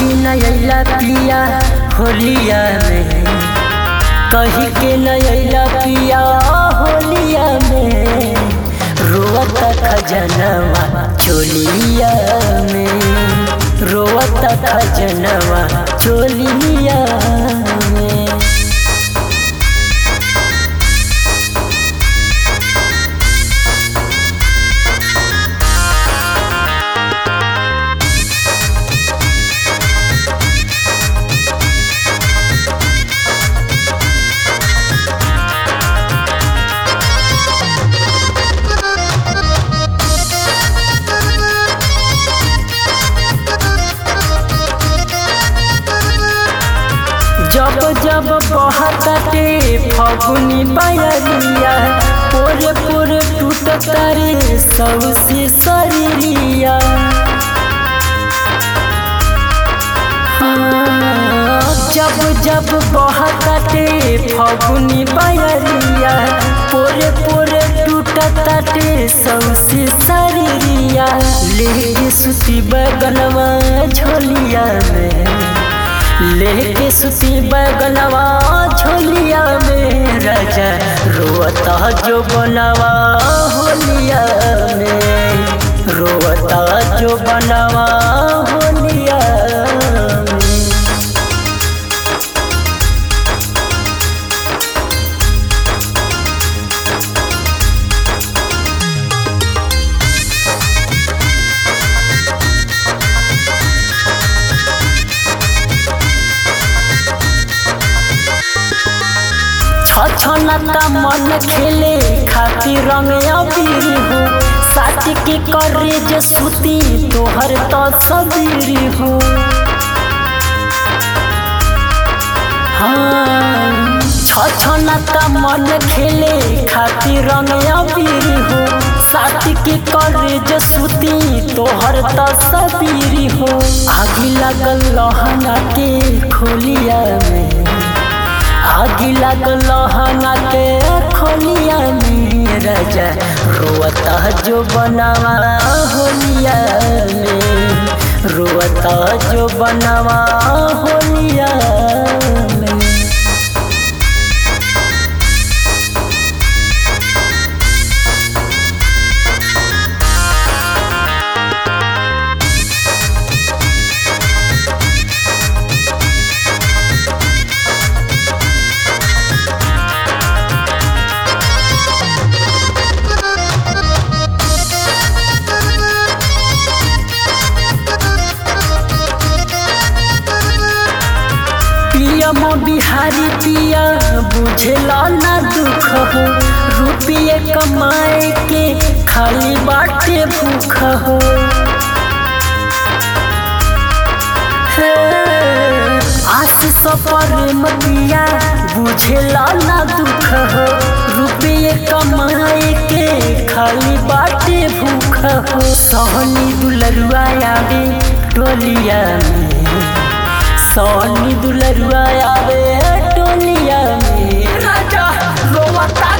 कि नैला पिया होलिया में, कही के नैला पिया होलिया में, रोवता खजनवा चोलिया में, रोवता खजनवा चोलिया में। जब जब बहताटे फगुनी बयरिया, पोरे पोरे टूटता रे सौसे शरीरिया। जब जब बहताटे फगुनी बयरिया, पोरे पोरे टूटता रे सौसे शरीरिया। लेके सुती बगलवा झोलिया में, लेके सुती बगलवा झोलिया में, राजा रोता जो बनवा होलिया में, रोता जो बनवा होलिया में। छछनता मन खेले खातिर रंग अबीर हो, साथी के करे जे सुती तोहर तो सबीर हो। हाँ छछनता मन खेले खातिर रंग अबीर हो, साथी के करे जे सुती तोहर तो सबीर हो। आगी लागल लहंगा के खोलिया में, आगी लागल लहंगा के खोलिया में, राजा रोता जो बनवा होलिया में, रोता जो बनवा होलिया में। पिया बिहारी पिया बुझेला ना दुख हो, रुपये कमाए के खाली बाटे भूख हो। आशीष प्रेम पिया बुझेला ना दुख हो, रुपये कमाए के खाली बाटे भूख हो। सोहनी दुलरुआ आवे टोलिया में, सोनी दुलरुआ आवे टोलिया में, राजा रोवता